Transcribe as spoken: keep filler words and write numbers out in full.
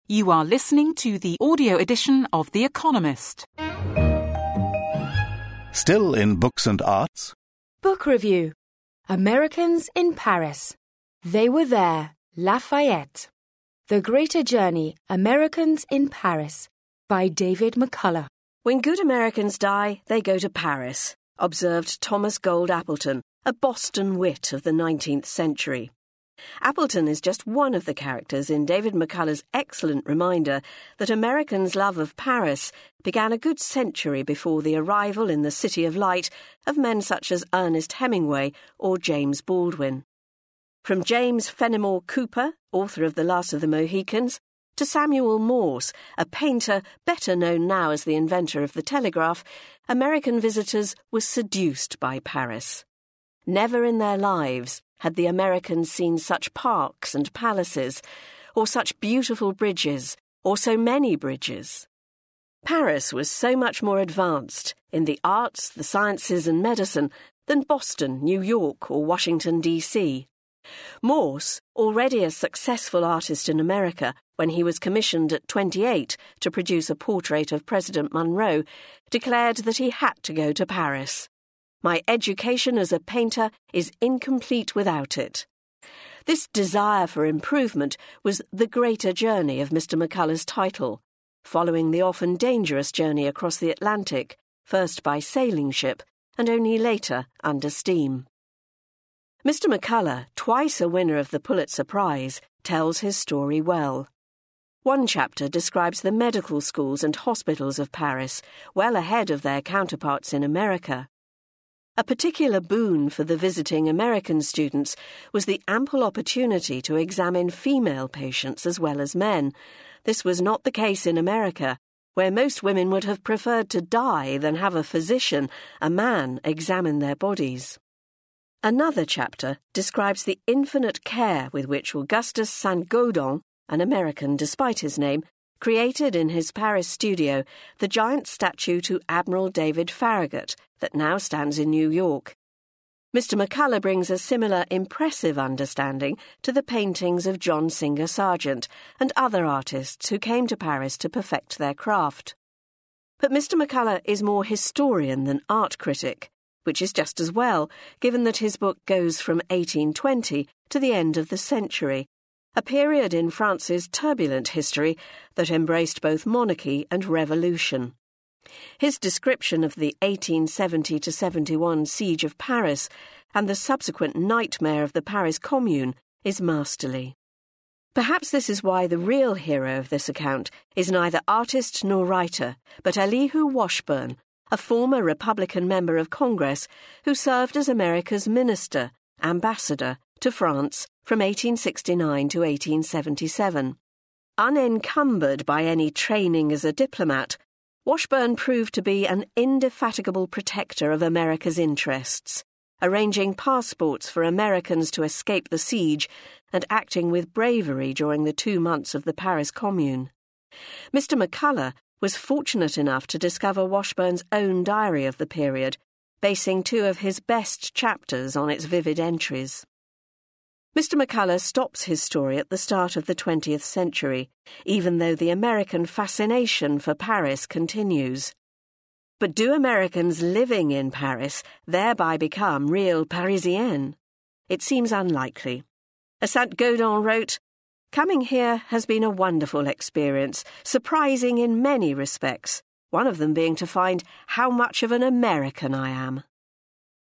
You are listening to the audio edition of The Economist. Still in books and arts? Book review. Americans in Paris. They were there. Lafayette. The Greater Journey, Americans in Paris, by David McCullough. When good Americans die, they go to Paris, observed Thomas Gold Appleton, a Boston wit of the nineteenth century. Appleton is just one of the characters in David McCullough's excellent reminder that Americans' love of Paris began a good century before the arrival in the City of Light of men such as Ernest Hemingway or James Baldwin. From James Fenimore Cooper, author of The Last of the Mohicans, to Samuel Morse, a painter better known now as the inventor of the telegraph, American visitors were seduced by Paris. Never in their lives had the Americans seen such parks and palaces, or such beautiful bridges, or so many bridges. Paris was so much more advanced in the arts, the sciences and medicine than Boston, New York or Washington, D C Morse, already a successful artist in America when he was commissioned at twenty-eight to produce a portrait of President Monroe, declared that he had to go to Paris. My education as a painter is incomplete without it. This desire for improvement was the greater journey of Mister McCullough's title, following the often dangerous journey across the Atlantic, first by sailing ship and only later under steam. Mister McCullough, twice a winner of the Pulitzer Prize, tells his story well. One chapter describes the medical schools and hospitals of Paris, well ahead of their counterparts in America. A particular boon for the visiting American students was the ample opportunity to examine female patients as well as men. This was not the case in America, where most women would have preferred to die than have a physician, a man, examine their bodies. Another chapter describes the infinite care with which Augustus Saint-Gaudens, an American despite his name, created in his Paris studio the giant statue to Admiral David Farragut that now stands in New York. Mister McCullough brings a similar impressive understanding to the paintings of John Singer Sargent and other artists who came to Paris to perfect their craft. But Mister McCullough is more historian than art critic, which is just as well, given that his book goes from eighteen twenty to the end of the century, a period in France's turbulent history that embraced both monarchy and revolution. His description of the eighteen seventy to seventy-one siege of Paris and the subsequent nightmare of the Paris Commune is masterly. Perhaps this is why the real hero of this account is neither artist nor writer, but Elihu Washburne, a former Republican member of Congress who served as America's minister, ambassador, to France from eighteen sixty-nine to eighteen seventy-seven. Unencumbered by any training as a diplomat, Washburne proved to be an indefatigable protector of America's interests, arranging passports for Americans to escape the siege and acting with bravery during the two months of the Paris Commune. Mister McCullough was fortunate enough to discover Washburne's own diary of the period, basing two of his best chapters on its vivid entries. Mister McCullough stops his story at the start of the twentieth century, even though the American fascination for Paris continues. But do Americans living in Paris thereby become real Parisiennes? It seems unlikely. As Saint-Gaudens wrote, "Coming here has been a wonderful experience, surprising in many respects, one of them being to find how much of an American I am."